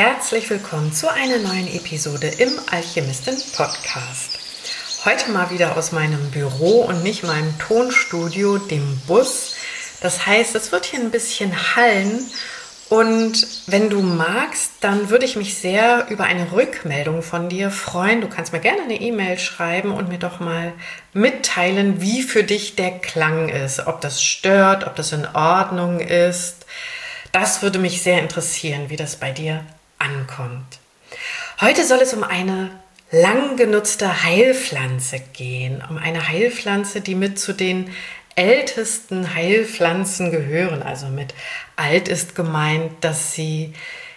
Herzlich willkommen zu einer neuen Episode im Alchemistin-Podcast. Heute mal wieder aus meinem Büro und nicht meinem Tonstudio, dem Bus. Das heißt, es wird hier ein bisschen hallen und wenn du magst, dann würde ich mich sehr über eine Rückmeldung von dir freuen. Du kannst mir gerne eine E-Mail schreiben und mir doch mal mitteilen, wie für dich der Klang ist. Ob das stört, ob das in Ordnung ist. Das würde mich sehr interessieren, wie das bei dir ankommt. Heute soll es um eine lang genutzte Heilpflanze gehen. Um eine Heilpflanze, die mit zu den ältesten Heilpflanzen gehören. Also mit alt ist gemeint, dass sie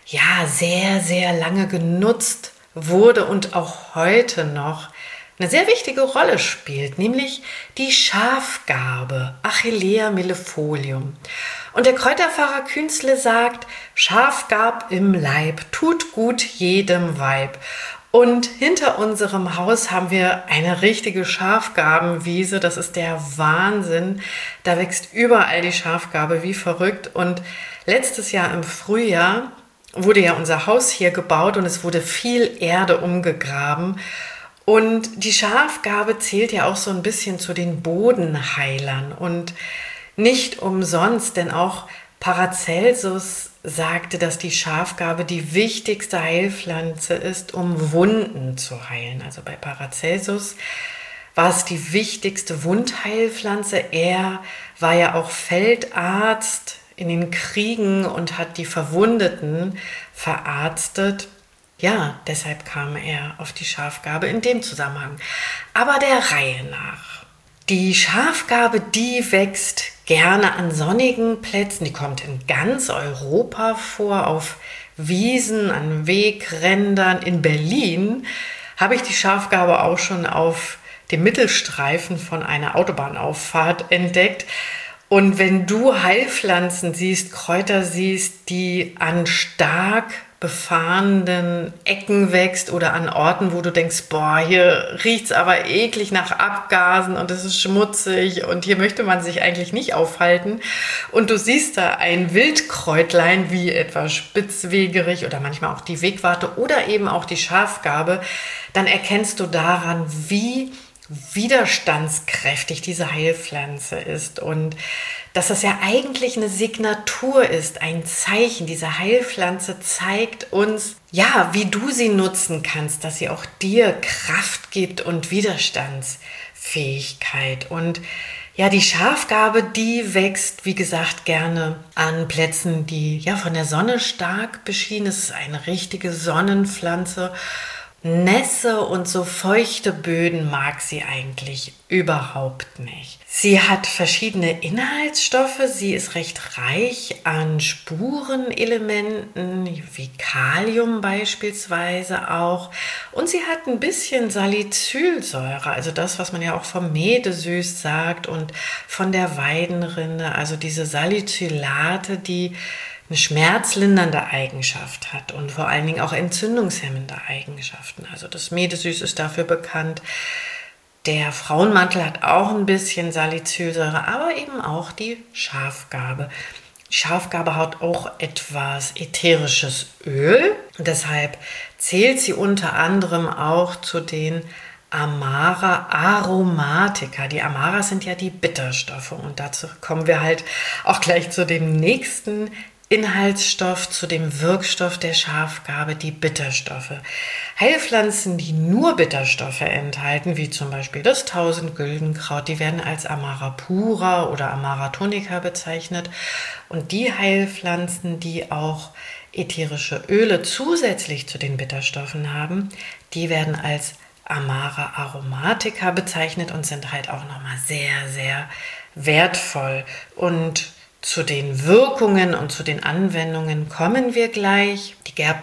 sehr, sehr lange genutzt wurde und auch heute noch eine sehr wichtige Rolle spielt, nämlich die Schafgarbe, Achillea millefolium. Und der Kräuterpfarrer Künzle sagt, Schafgarb im Leib, tut gut jedem Weib. Und hinter unserem Haus haben wir eine richtige Schafgarbenwiese, das ist der Wahnsinn. Da wächst überall die Schafgarbe wie verrückt. Und letztes Jahr im Frühjahr wurde ja unser Haus hier gebaut und es wurde viel Erde umgegraben. Und die Schafgarbe zählt ja auch so ein bisschen zu den Bodenheilern und nicht umsonst, denn auch Paracelsus sagte, dass die Schafgarbe die wichtigste Heilpflanze ist, um Wunden zu heilen. Also bei Paracelsus war es die wichtigste Wundheilpflanze. Er war ja auch Feldarzt in den Kriegen und hat die Verwundeten verarztet. Ja, deshalb kam er auf die Schafgarbe in dem Zusammenhang. Aber der Reihe nach. Die Schafgarbe, die wächst gerne an sonnigen Plätzen. Die kommt in ganz Europa vor, auf Wiesen, an Wegrändern. In Berlin habe ich die Schafgarbe auch schon auf dem Mittelstreifen von einer Autobahnauffahrt entdeckt. Und wenn du Heilpflanzen siehst, Kräuter siehst, die an stark befahrenen Ecken wächst oder an Orten, wo du denkst, boah, hier riecht's aber eklig nach Abgasen und es ist schmutzig und hier möchte man sich eigentlich nicht aufhalten. Und du siehst da ein Wildkräutlein wie etwa Spitzwegerich oder manchmal auch die Wegwarte oder eben auch die Schafgarbe, dann erkennst du daran, wie widerstandskräftig diese Heilpflanze ist und dass das ja eigentlich eine Signatur ist, ein Zeichen. Diese Heilpflanze zeigt uns, wie du sie nutzen kannst, dass sie auch dir Kraft gibt und Widerstandsfähigkeit. Und die Schafgarbe, die wächst, wie gesagt, gerne an Plätzen, die von der Sonne stark beschienen. Es ist eine richtige Sonnenpflanze. Nässe und so feuchte Böden mag sie eigentlich überhaupt nicht. Sie hat verschiedene Inhaltsstoffe, sie ist recht reich an Spurenelementen, wie Kalium beispielsweise auch. Und sie hat ein bisschen Salicylsäure, also das, was man ja auch vom Medesüß sagt und von der Weidenrinde, also diese Salicylate, die eine schmerzlindernde Eigenschaft hat und vor allen Dingen auch entzündungshemmende Eigenschaften. Also das Medesüß ist dafür bekannt. Der Frauenmantel hat auch ein bisschen Salicylsäure, aber eben auch die Schafgarbe. Die Schafgarbe hat auch etwas ätherisches Öl. Deshalb zählt sie unter anderem auch zu den Amara Aromatica. Die Amaras sind ja die Bitterstoffe und dazu kommen wir halt auch gleich zu dem nächsten Inhaltsstoff, zu dem Wirkstoff der Schafgarbe, die Bitterstoffe. Heilpflanzen, die nur Bitterstoffe enthalten, wie zum Beispiel das Tausendgüldenkraut, die werden als Amara pura oder Amara tonica bezeichnet. Und die Heilpflanzen, die auch ätherische Öle zusätzlich zu den Bitterstoffen haben, die werden als Amara aromatica bezeichnet und sind halt auch nochmal sehr, sehr wertvoll. Und zu den Wirkungen und zu den Anwendungen kommen wir gleich.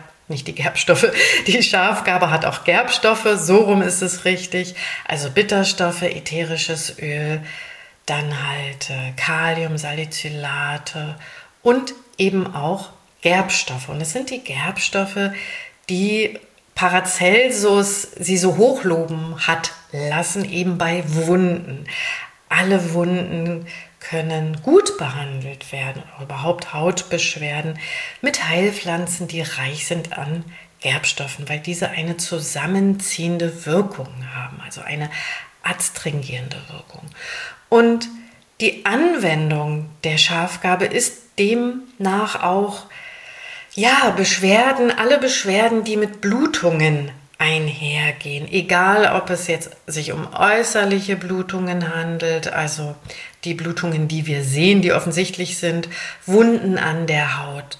Die Schafgarbe hat auch Gerbstoffe, so rum ist es richtig. Also Bitterstoffe, ätherisches Öl, dann halt Kalium, Salicylate und eben auch Gerbstoffe. Und es sind die Gerbstoffe, die Paracelsus sie so hochloben hat lassen, eben bei Wunden. Alle Wunden können gut behandelt werden, oder überhaupt Hautbeschwerden, mit Heilpflanzen, die reich sind an Gerbstoffen, weil diese eine zusammenziehende Wirkung haben, also eine adstringierende Wirkung. Und die Anwendung der Schafgarbe ist demnach auch Beschwerden, alle Beschwerden, die mit Blutungen einhergehen, egal ob es jetzt sich um äußerliche Blutungen handelt, also die Blutungen, die wir sehen, die offensichtlich sind, Wunden an der Haut,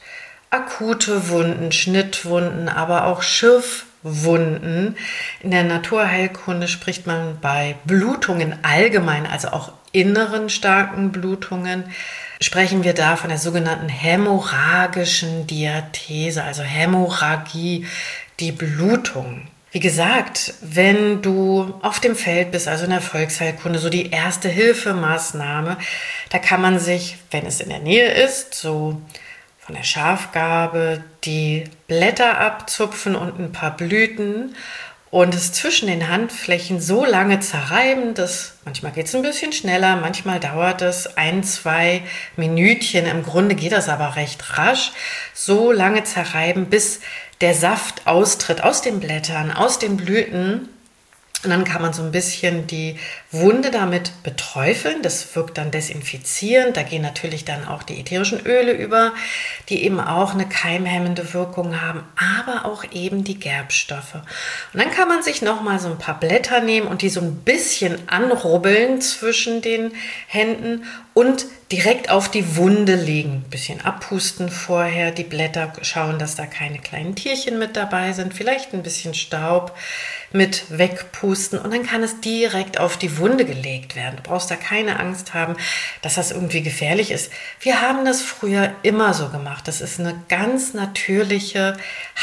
akute Wunden, Schnittwunden, aber auch Schürfwunden. In der Naturheilkunde spricht man bei Blutungen allgemein, also auch inneren starken Blutungen, sprechen wir da von der sogenannten hämorrhagischen Diathese, also Hämorrhagie, die Blutung. Wie gesagt, wenn du auf dem Feld bist, also in der Volksheilkunde, so die Erste-Hilfe-Maßnahme, da kann man sich, wenn es in der Nähe ist, so von der Schafgarbe die Blätter abzupfen und ein paar Blüten und es zwischen den Handflächen so lange zerreiben, dass manchmal geht es ein bisschen schneller, manchmal dauert es 1-2 Minütchen, im Grunde geht das aber recht rasch, so lange zerreiben, bis der Saft austritt aus den Blättern, aus den Blüten. Und dann kann man so ein bisschen die Wunde damit beträufeln. Das wirkt dann desinfizierend. Da gehen natürlich dann auch die ätherischen Öle über, die eben auch eine keimhemmende Wirkung haben, aber auch eben die Gerbstoffe. Und dann kann man sich nochmal so ein paar Blätter nehmen und die so ein bisschen anrubbeln zwischen den Händen und direkt auf die Wunde legen. Ein bisschen abpusten vorher, die Blätter schauen, dass da keine kleinen Tierchen mit dabei sind, vielleicht ein bisschen Staub mit wegpusten und dann kann es direkt auf die Wunde gelegt werden. Du brauchst da keine Angst haben, dass das irgendwie gefährlich ist. Wir haben das früher immer so gemacht. Das ist eine ganz natürliche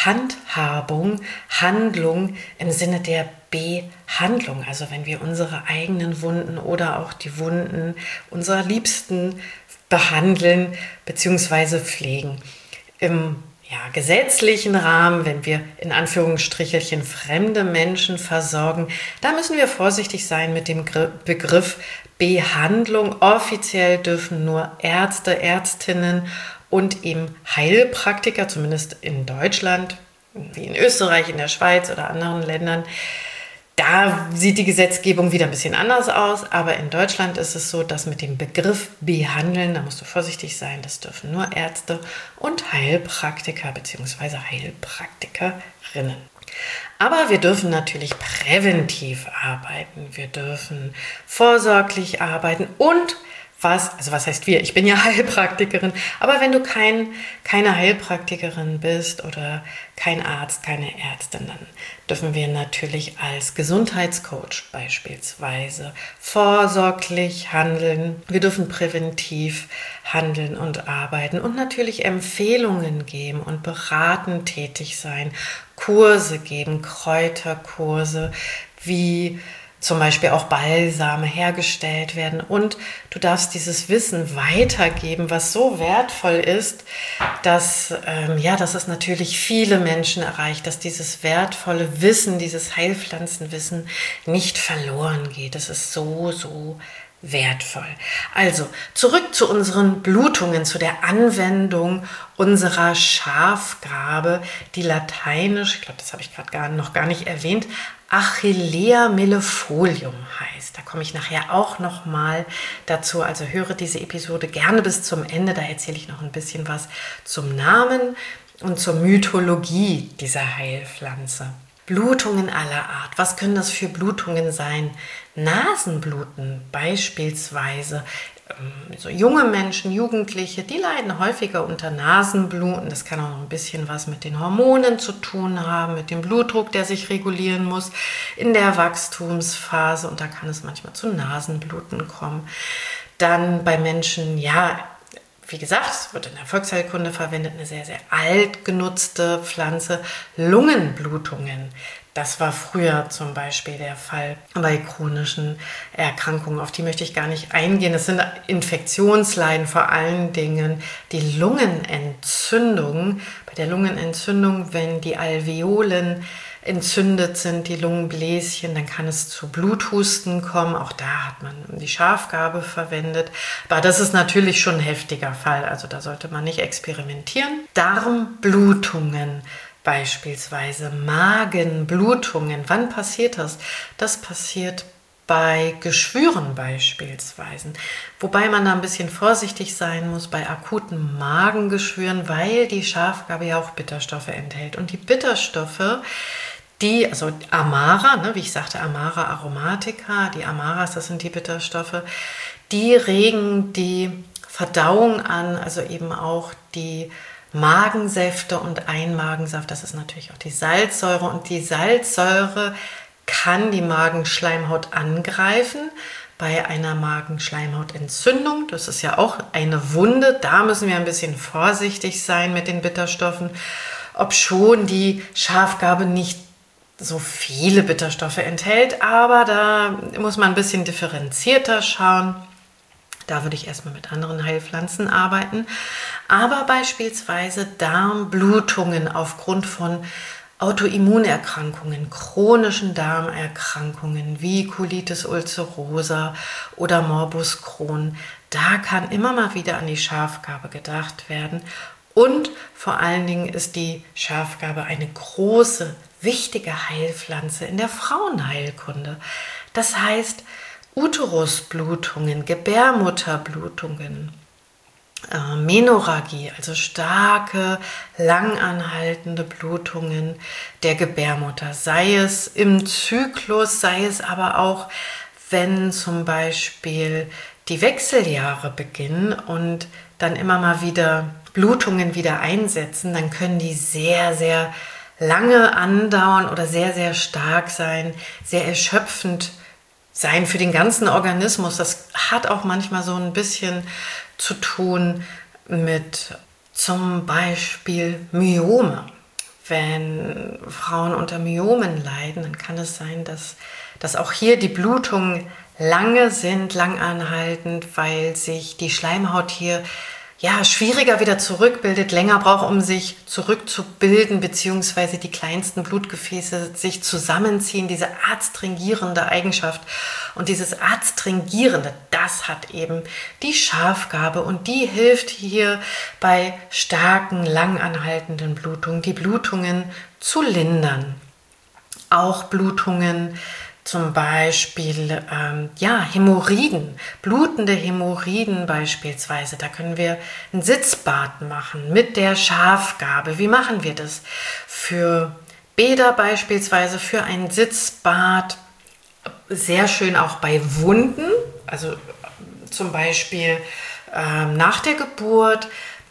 Handhabung, Handlung im Sinne der Behandlung. Also wenn wir unsere eigenen Wunden oder auch die Wunden unserer Liebsten behandeln bzw. pflegen. Im gesetzlichen Rahmen, wenn wir in Anführungsstrichelchen fremde Menschen versorgen, da müssen wir vorsichtig sein mit dem Begriff Behandlung. Offiziell dürfen nur Ärzte, Ärztinnen und eben Heilpraktiker, zumindest in Deutschland, wie in Österreich, in der Schweiz oder anderen Ländern, da sieht die Gesetzgebung wieder ein bisschen anders aus, aber in Deutschland ist es so, dass mit dem Begriff behandeln, da musst du vorsichtig sein, das dürfen nur Ärzte und Heilpraktiker bzw. Heilpraktikerinnen. Aber wir dürfen natürlich präventiv arbeiten, wir dürfen vorsorglich arbeiten und was heißt wir? Ich bin ja Heilpraktikerin, aber wenn du keine Heilpraktikerin bist oder kein Arzt, keine Ärztin, dann dürfen wir natürlich als Gesundheitscoach beispielsweise vorsorglich handeln. Wir dürfen präventiv handeln und arbeiten und natürlich Empfehlungen geben und beratend tätig sein, Kurse geben, Kräuterkurse, wie zum Beispiel auch Balsame hergestellt werden und du darfst dieses Wissen weitergeben, was so wertvoll ist, dass es natürlich viele Menschen erreicht, dass dieses wertvolle Wissen, dieses Heilpflanzenwissen nicht verloren geht. Das ist so, so wertvoll. Also zurück zu unseren Blutungen, zu der Anwendung unserer Schafgarbe, die lateinisch, ich glaube, das habe ich gerade noch gar nicht erwähnt, Achillea millefolium heißt. Da komme ich nachher auch noch mal dazu. Also höre diese Episode gerne bis zum Ende. Da erzähle ich noch ein bisschen was zum Namen und zur Mythologie dieser Heilpflanze. Blutungen aller Art. Was können das für Blutungen sein? Nasenbluten beispielsweise. So junge Menschen, Jugendliche, die leiden häufiger unter Nasenbluten. Das kann auch noch ein bisschen was mit den Hormonen zu tun haben, mit dem Blutdruck, der sich regulieren muss in der Wachstumsphase. Und da kann es manchmal zu Nasenbluten kommen. Dann bei Menschen, wie gesagt, es wird in der Volksheilkunde verwendet, eine sehr, sehr alt genutzte Pflanze, Lungenblutungen. Das war früher zum Beispiel der Fall bei chronischen Erkrankungen. Auf die möchte ich gar nicht eingehen. Es sind Infektionsleiden, vor allen Dingen die Lungenentzündung. Bei der Lungenentzündung, wenn die Alveolen entzündet sind, die Lungenbläschen, dann kann es zu Bluthusten kommen. Auch da hat man die Schafgarbe verwendet. Aber das ist natürlich schon ein heftiger Fall, also da sollte man nicht experimentieren. Darmblutungen beispielsweise, Magenblutungen. Wann passiert das? Das passiert bei Geschwüren beispielsweise. Wobei man da ein bisschen vorsichtig sein muss bei akuten Magengeschwüren, weil die Schafgarbe ja auch Bitterstoffe enthält. Und die Bitterstoffe, also Amara, wie ich sagte, Amara aromatica, die Amaras, das sind die Bitterstoffe, die regen die Verdauung an, also eben auch die Magensäfte und ein Magensaft, das ist natürlich auch die Salzsäure. Und die Salzsäure kann die Magenschleimhaut angreifen bei einer Magenschleimhautentzündung. Das ist ja auch eine Wunde. Da müssen wir ein bisschen vorsichtig sein mit den Bitterstoffen, obschon die Schafgarbe nicht so viele Bitterstoffe enthält, aber da muss man ein bisschen differenzierter schauen. Da würde ich erstmal mit anderen Heilpflanzen arbeiten. Aber beispielsweise Darmblutungen aufgrund von Autoimmunerkrankungen, chronischen Darmerkrankungen wie Colitis ulcerosa oder Morbus Crohn, da kann immer mal wieder an die Schafgarbe gedacht werden. Und vor allen Dingen ist die Schafgarbe eine große, wichtige Heilpflanze in der Frauenheilkunde. Das heißt, Uterusblutungen, Gebärmutterblutungen, Menorrhagie, also starke, langanhaltende Blutungen der Gebärmutter, sei es im Zyklus, sei es aber auch, wenn zum Beispiel die Wechseljahre beginnen und dann immer mal wieder Blutungen wieder einsetzen, dann können die sehr, sehr lange andauern oder sehr, sehr stark sein, sehr erschöpfend sein für den ganzen Organismus. Das hat auch manchmal so ein bisschen zu tun mit zum Beispiel Myome. Wenn Frauen unter Myomen leiden, dann kann es sein, dass auch hier die Blutungen lange sind, langanhaltend, weil sich die Schleimhaut hier schwieriger wieder zurückbildet, länger braucht, um sich zurückzubilden, beziehungsweise die kleinsten Blutgefäße sich zusammenziehen, diese adstringierende Eigenschaft. Und dieses Adstringierende, das hat eben die Schafgarbe und die hilft hier bei starken, langanhaltenden Blutungen, die Blutungen zu lindern. Auch Blutungen, zum Beispiel Hämorrhoiden, blutende Hämorrhoiden beispielsweise. Da können wir ein Sitzbad machen mit der Schafgarbe. Wie machen wir das? Für Bäder beispielsweise, für ein Sitzbad, sehr schön auch bei Wunden, also zum Beispiel nach der Geburt,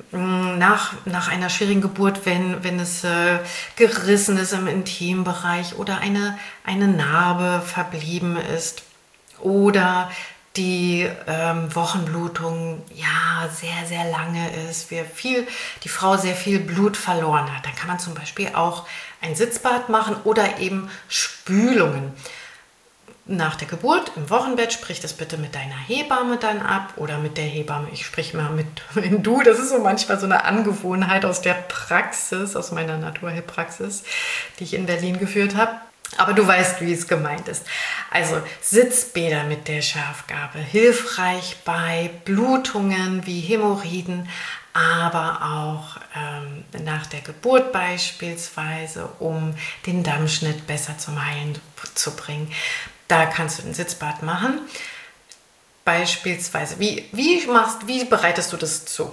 nach einer schwierigen Geburt, wenn es gerissen ist im Intimbereich oder eine Narbe verblieben ist oder die Wochenblutung sehr, sehr lange ist, die Frau sehr viel Blut verloren hat. Dann kann man zum Beispiel auch ein Sitzbad machen oder eben Spülungen. Nach der Geburt im Wochenbett, sprich das bitte mit deiner Hebamme dann ab oder mit der Hebamme. Ich spreche mal in du, das ist so manchmal so eine Angewohnheit aus der Praxis, aus meiner Naturheilpraxis, die ich in Berlin geführt habe. Aber du weißt, wie es gemeint ist. Also Sitzbäder mit der Schafgarbe, hilfreich bei Blutungen wie Hämorrhoiden, aber auch nach der Geburt beispielsweise, um den Dammschnitt besser zum Heilen zu bringen. Da kannst du ein Sitzbad machen. Beispielsweise, wie bereitest du das zu?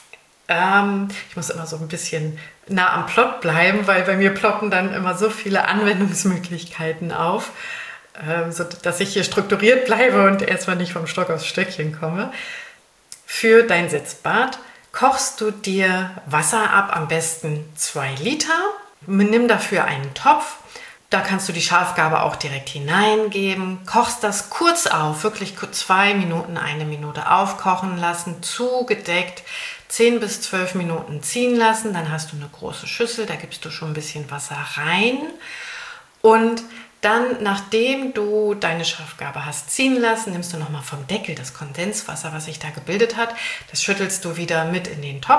Ich muss immer so ein bisschen nah am Plot bleiben, weil bei mir ploppen dann immer so viele Anwendungsmöglichkeiten auf, sodass ich hier strukturiert bleibe und erstmal nicht vom Stock aufs Stöckchen komme. Für dein Sitzbad kochst du dir Wasser ab, am besten 2 Liter. Nimm dafür einen Topf. Da kannst du die Schafgarbe auch direkt hineingeben, kochst das kurz auf, wirklich 2 Minuten, 1 Minute aufkochen lassen, zugedeckt, 10 bis 12 Minuten ziehen lassen. Dann hast du eine große Schüssel, da gibst du schon ein bisschen Wasser rein. Und dann, nachdem du deine Schafgarbe hast ziehen lassen, nimmst du nochmal vom Deckel das Kondenswasser, was sich da gebildet hat. Das schüttelst du wieder mit in den Topf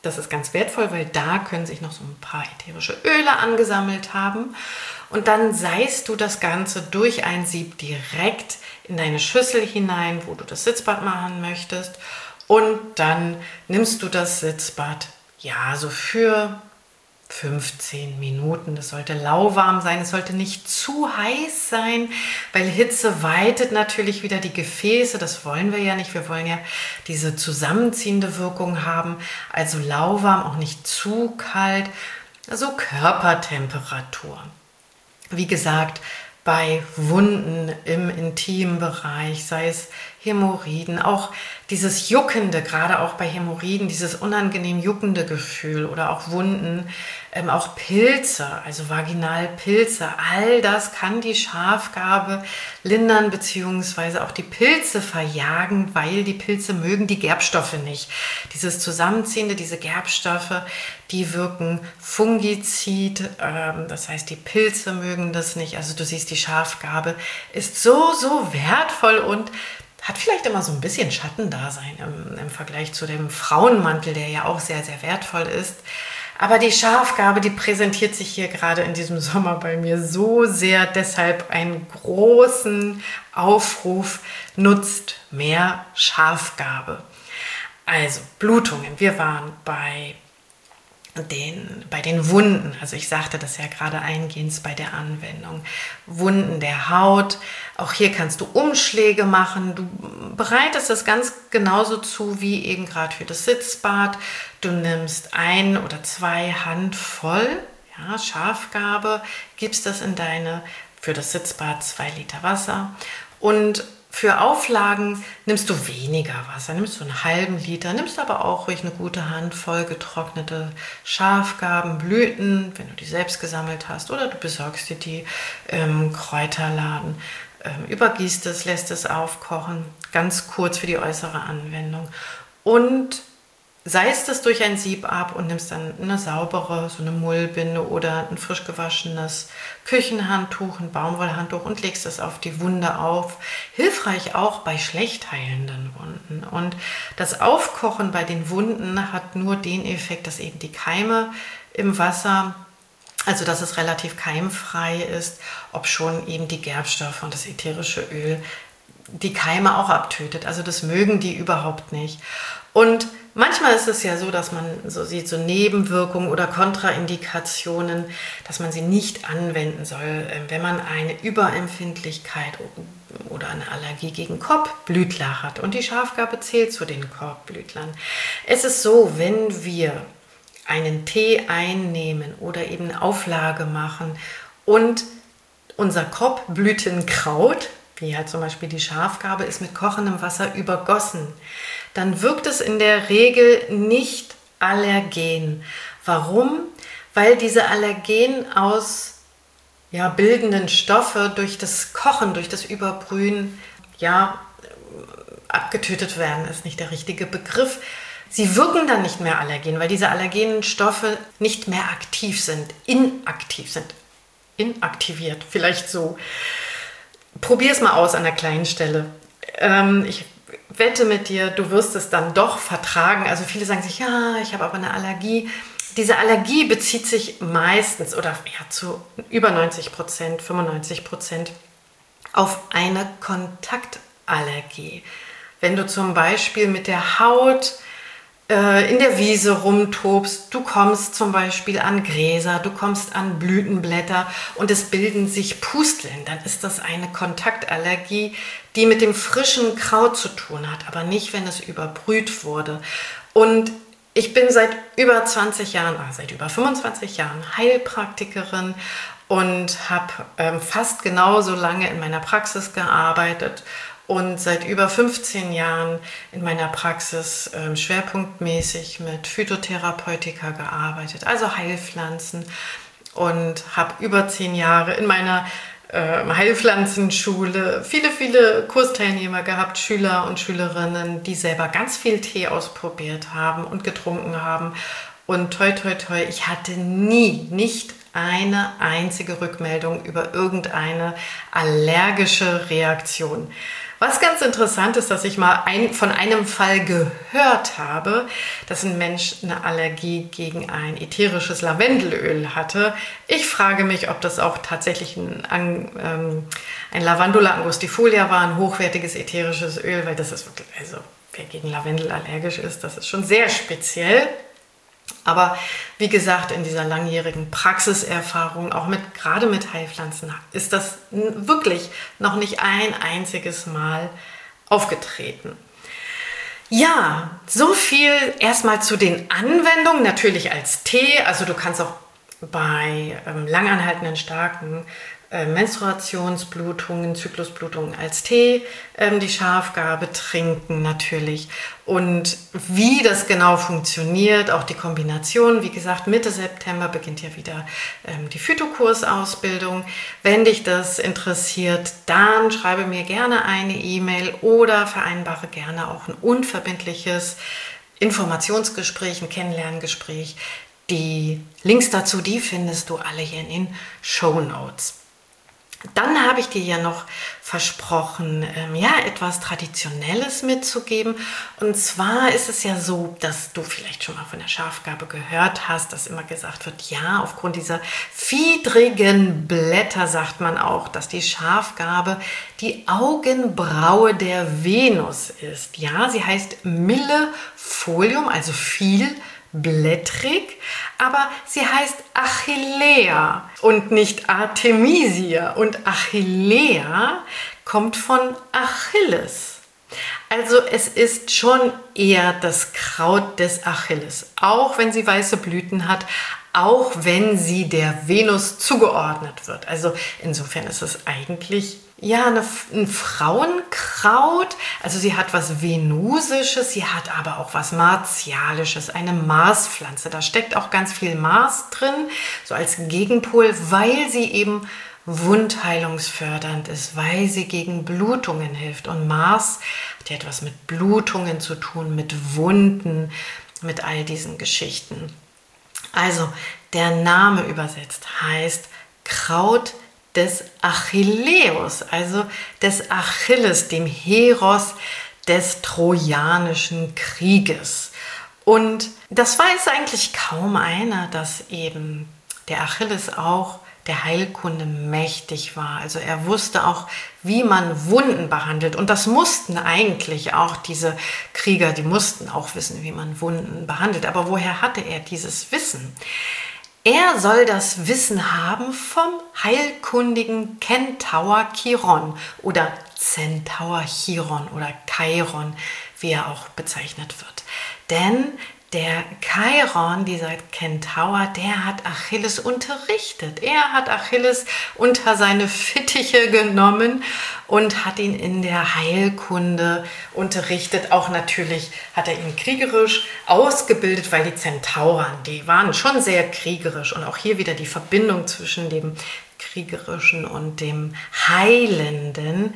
Das ist ganz wertvoll, weil da können sich noch so ein paar ätherische Öle angesammelt haben. Und dann seist du das Ganze durch ein Sieb direkt in deine Schüssel hinein, wo du das Sitzbad machen möchtest. Und dann nimmst du das Sitzbad, ja, so für 15 Minuten. Das sollte lauwarm sein, es sollte nicht zu heiß sein, weil Hitze weitet natürlich wieder die Gefäße. Das wollen wir ja nicht. Wir wollen ja diese zusammenziehende Wirkung haben. Also lauwarm, auch nicht zu kalt. Also Körpertemperatur. Wie gesagt, bei Wunden im Intimbereich, sei es Hämorrhoiden, auch dieses juckende, gerade auch bei Hämorrhoiden, dieses unangenehm juckende Gefühl oder auch Wunden, auch Pilze, also Vaginalpilze, all das kann die Schafgarbe lindern beziehungsweise auch die Pilze verjagen, weil die Pilze mögen die Gerbstoffe nicht. Dieses Zusammenziehende, diese Gerbstoffe, die wirken fungizid, das heißt, die Pilze mögen das nicht. Also du siehst, die Schafgarbe ist so, so wertvoll und hat vielleicht immer so ein bisschen Schattendasein im Vergleich zu dem Frauenmantel, der ja auch sehr, sehr wertvoll ist. Aber die Schafgarbe, die präsentiert sich hier gerade in diesem Sommer bei mir so sehr. Deshalb einen großen Aufruf, nutzt mehr Schafgarbe. Also Blutungen, wir waren bei den Wunden, also ich sagte das ja gerade eingehend bei der Anwendung, Wunden der Haut, auch hier kannst du Umschläge machen, du bereitest das ganz genauso zu wie eben gerade für das Sitzbad, du nimmst 1 oder 2 Handvoll, ja, Schafgarbe, gibst das in für das Sitzbad 2 Liter Wasser und für Auflagen nimmst du weniger Wasser, nimmst du einen halben Liter, nimmst aber auch ruhig eine gute Handvoll getrocknete Schafgarbenblüten, wenn du die selbst gesammelt hast, oder du besorgst dir die im Kräuterladen, übergießt es, lässt es aufkochen, ganz kurz für die äußere Anwendung und seist es durch ein Sieb ab und nimmst dann eine saubere, so eine Mullbinde oder ein frisch gewaschenes Küchenhandtuch, ein Baumwollhandtuch und legst es auf die Wunde auf. Hilfreich auch bei schlecht heilenden Wunden. Und das Aufkochen bei den Wunden hat nur den Effekt, dass eben die Keime im Wasser, also dass es relativ keimfrei ist, obschon eben die Gerbstoffe und das ätherische Öl die Keime auch abtötet. Also das mögen die überhaupt nicht. Und manchmal ist es ja so, dass man so sieht, so Nebenwirkungen oder Kontraindikationen, dass man sie nicht anwenden soll, wenn man eine Überempfindlichkeit oder eine Allergie gegen Korbblütler hat. Und die Schafgarbe zählt zu den Korbblütlern. Es ist so, wenn wir einen Tee einnehmen oder eben eine Auflage machen und unser Korbblütenkraut, wie halt zum Beispiel die Schafgarbe, ist mit kochendem Wasser übergossen, dann wirkt es in der Regel nicht allergen. Warum? Weil diese Allergen aus bildenden Stoffe durch das Kochen, durch das Überbrühen abgetötet werden, ist nicht der richtige Begriff. Sie wirken dann nicht mehr allergen, weil diese allergenen Stoffe nicht mehr aktiv sind, inaktiviert, vielleicht so. Probier es mal aus an einer kleinen Stelle. Ich wette mit dir, du wirst es dann doch vertragen. Also viele sagen sich, ja, ich habe aber eine Allergie. Diese Allergie bezieht sich meistens oder zu über 90%, 95% auf eine Kontaktallergie. Wenn du zum Beispiel mit der Haut in der Wiese rumtobst, du kommst zum Beispiel an Gräser, du kommst an Blütenblätter und es bilden sich Pusteln, dann ist das eine Kontaktallergie, die mit dem frischen Kraut zu tun hat, aber nicht, wenn es überbrüht wurde. Und ich bin seit über 25 Jahren Heilpraktikerin und habe fast genauso lange in meiner Praxis gearbeitet und seit über 15 Jahren in meiner Praxis schwerpunktmäßig mit Phytotherapeutika gearbeitet, also Heilpflanzen, und habe über 10 Jahre in meiner Heilpflanzenschule viele Kursteilnehmer gehabt, Schüler und Schülerinnen, die selber ganz viel Tee ausprobiert haben und getrunken haben. Und toi, toi, toi, ich hatte nicht eine einzige Rückmeldung über irgendeine allergische Reaktion. Was ganz interessant ist, dass ich mal von einem Fall gehört habe, dass ein Mensch eine Allergie gegen ein ätherisches Lavendelöl hatte. Ich frage mich, ob das auch tatsächlich ein Lavandula angustifolia war, ein hochwertiges ätherisches Öl, weil das ist wirklich, also wer gegen Lavendel allergisch ist, das ist schon sehr speziell. Aber wie gesagt, in dieser langjährigen Praxiserfahrung, auch gerade mit Heilpflanzen, ist das wirklich noch nicht ein einziges Mal aufgetreten. Ja, so viel erstmal zu den Anwendungen, natürlich als Tee. Also du kannst auch bei langanhaltenden starken Menstruationsblutungen, Zyklusblutungen als Tee, die Schafgarbe trinken natürlich. Und wie das genau funktioniert, auch die Kombination, wie gesagt, Mitte September beginnt ja wieder die Phytokursausbildung. Wenn dich das interessiert, dann schreibe mir gerne eine E-Mail oder vereinbare gerne auch ein unverbindliches Informationsgespräch, ein Kennenlerngespräch. Die Links dazu, die findest du alle hier in den Shownotes. Dann habe ich dir ja noch versprochen, etwas Traditionelles mitzugeben. Und zwar ist es ja so, dass du vielleicht schon mal von der Schafgarbe gehört hast, dass immer gesagt wird, ja, aufgrund dieser fiedrigen Blätter sagt man auch, dass die Schafgarbe die Augenbraue der Venus ist. Ja, sie heißt Millefolium, also vielblättrig, aber sie heißt Achillea und nicht Artemisia. Und Achillea kommt von Achilles. Also es ist schon eher das Kraut des Achilles, auch wenn sie weiße Blüten hat, auch wenn sie der Venus zugeordnet wird. Also insofern ist es eigentlich ein Frauenkraut. Also sie hat was Venusisches, sie hat aber auch was Martialisches, eine Marspflanze. Da steckt auch ganz viel Mars drin, so als Gegenpol, weil sie eben wundheilungsfördernd ist, weil sie gegen Blutungen hilft. Und Mars hat ja etwas mit Blutungen zu tun, mit Wunden, mit all diesen Geschichten. Also der Name übersetzt heißt Kraut des Achilleus, also des Achilles, dem Heros des Trojanischen Krieges. Und das weiß eigentlich kaum einer, dass eben der Achilles auch der Heilkunde mächtig war. Also er wusste auch, wie man Wunden behandelt. Und das mussten eigentlich auch diese Krieger, die mussten auch wissen, wie man Wunden behandelt. Aber woher hatte er dieses Wissen? Er soll das Wissen haben vom heilkundigen Kentaur Chiron oder Centaur Chiron oder Chiron, wie er auch bezeichnet wird. Denn der Chiron, dieser Kentaur, der hat Achilles unterrichtet. Er hat Achilles unter seine Fittiche genommen und hat ihn in der Heilkunde unterrichtet. Auch natürlich hat er ihn kriegerisch ausgebildet, weil die Zentauren, die waren schon sehr kriegerisch. Und auch hier wieder die Verbindung zwischen dem Kriegerischen und dem Heilenden,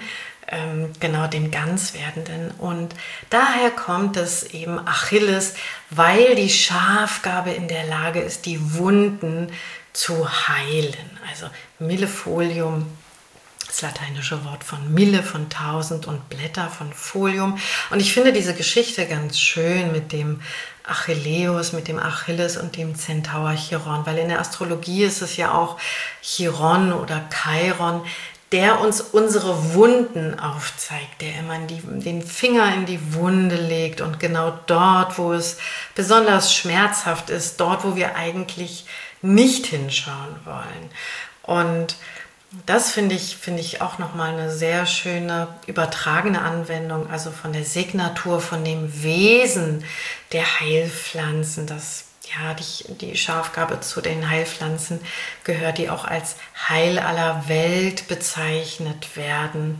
dem Ganzwerdenden. Und daher kommt es eben Achilles, weil die Schafgarbe in der Lage ist, die Wunden zu heilen. Also Millefolium, das lateinische Wort von Mille, von 1000 und Blätter von Folium. Und ich finde diese Geschichte ganz schön mit dem Achilleus, mit dem Achilles und dem Centaur Chiron, weil in der Astrologie ist es ja auch Chiron oder Chiron, der uns unsere Wunden aufzeigt, der immer den Finger in die Wunde legt und genau dort, wo es besonders schmerzhaft ist, dort, wo wir eigentlich nicht hinschauen wollen. Und das finde ich auch nochmal eine sehr schöne übertragene Anwendung, also von der Signatur, von dem Wesen der Heilpflanzen, dass die Schafgarbe zu den Heilpflanzen gehört, die auch als Heil aller Welt bezeichnet werden.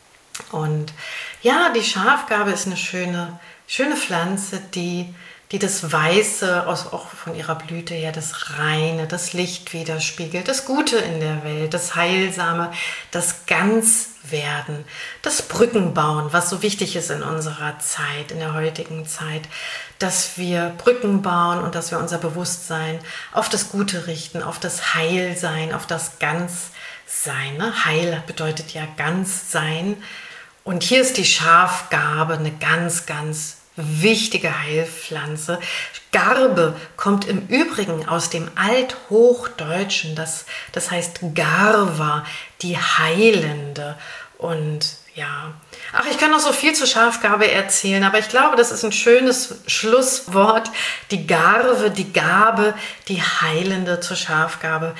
Und ja, die Schafgarbe ist eine schöne Pflanze, die das Weiße, auch von ihrer Blüte her, das Reine, das Licht widerspiegelt, das Gute in der Welt, das Heilsame, das Ganzwerden, das Brückenbauen, was so wichtig ist in unserer Zeit, in der heutigen Zeit, dass wir Brücken bauen und dass wir unser Bewusstsein auf das Gute richten, auf das Heilsein, auf das Ganzsein. Ne? Heil bedeutet ja ganz sein. Und hier ist die Schafgarbe eine ganz, ganz wichtige Heilpflanze. Garbe kommt im Übrigen aus dem Althochdeutschen, das heißt Garva, die Heilende. Und ja, ich kann noch so viel zur Schafgarbe erzählen, aber ich glaube, das ist ein schönes Schlusswort. Die Garve, die Gabe, die Heilende zur Schafgarbe.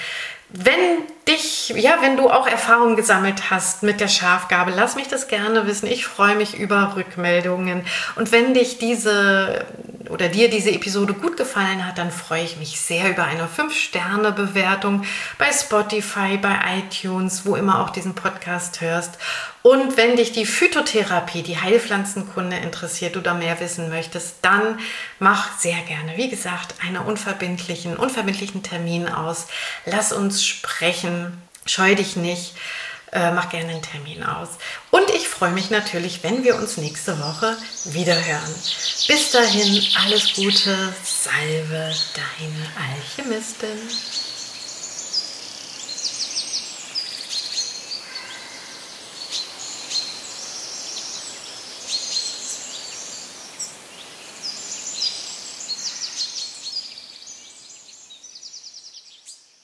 Wenn du auch Erfahrungen gesammelt hast mit der Schafgarbe, lass mich das gerne wissen. Ich freue mich über Rückmeldungen. Und wenn dir diese Episode gut gefallen hat, dann freue ich mich sehr über eine 5-Sterne-Bewertung bei Spotify, bei iTunes, wo immer auch diesen Podcast hörst. Und wenn dich die Phytotherapie, die Heilpflanzenkunde interessiert, du da mehr wissen möchtest, dann mach sehr gerne, wie gesagt, einen unverbindlichen Termin aus. Lass uns sprechen, scheu dich nicht, mach gerne einen Termin aus. Und ich freue mich natürlich, wenn wir uns nächste Woche wieder hören. Bis dahin, alles Gute, Salve, deine Alchemistin.